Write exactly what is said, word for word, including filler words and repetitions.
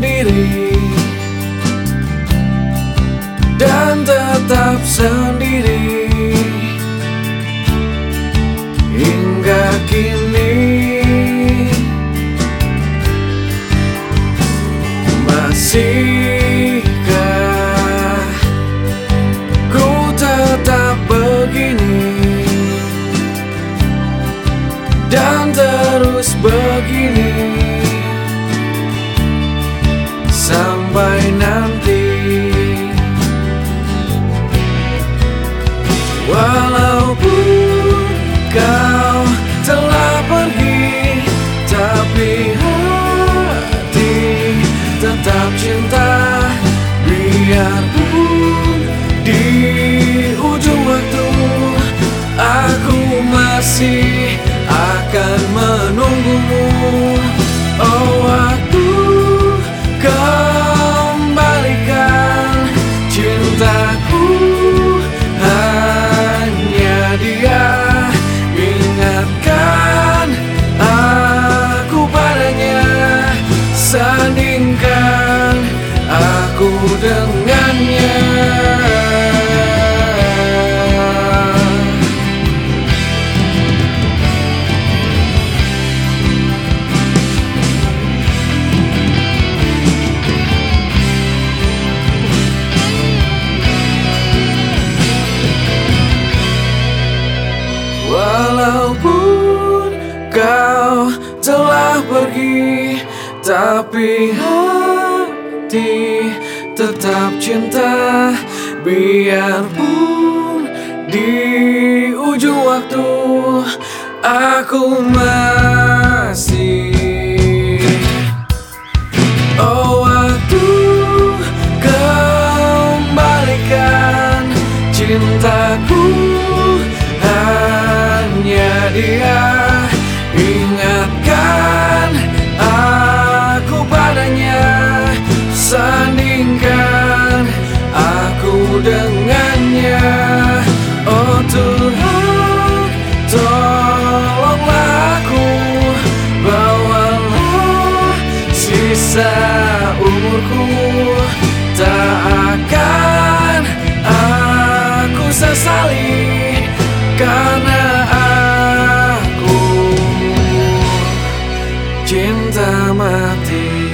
sendiri dan tetap sendiri hingga kini. Masihkah ku tetap begini dan terus begini sampai nanti? Walaupun kau telah pergi, tapi hati tetap cinta. Biarpun di ujung waktu aku masih akan menunggumu. Oh waktu, kembalikan cintaku, hanya dia. Ingatkan aku padanya, sandingkan aku dengannya. Walaupun kau telah pergi, tapi hati tetap cinta. Biarpun di ujung waktu aku masih. Oh waktu, kembalikan cintaku, hanya dia. Ingatkan aku padanya, sandingkan aku dengannya. Oh Tuhan, tolonglah aku, bawalah sisa umurku. Tak akan aku sesali, karena aku cinta mati.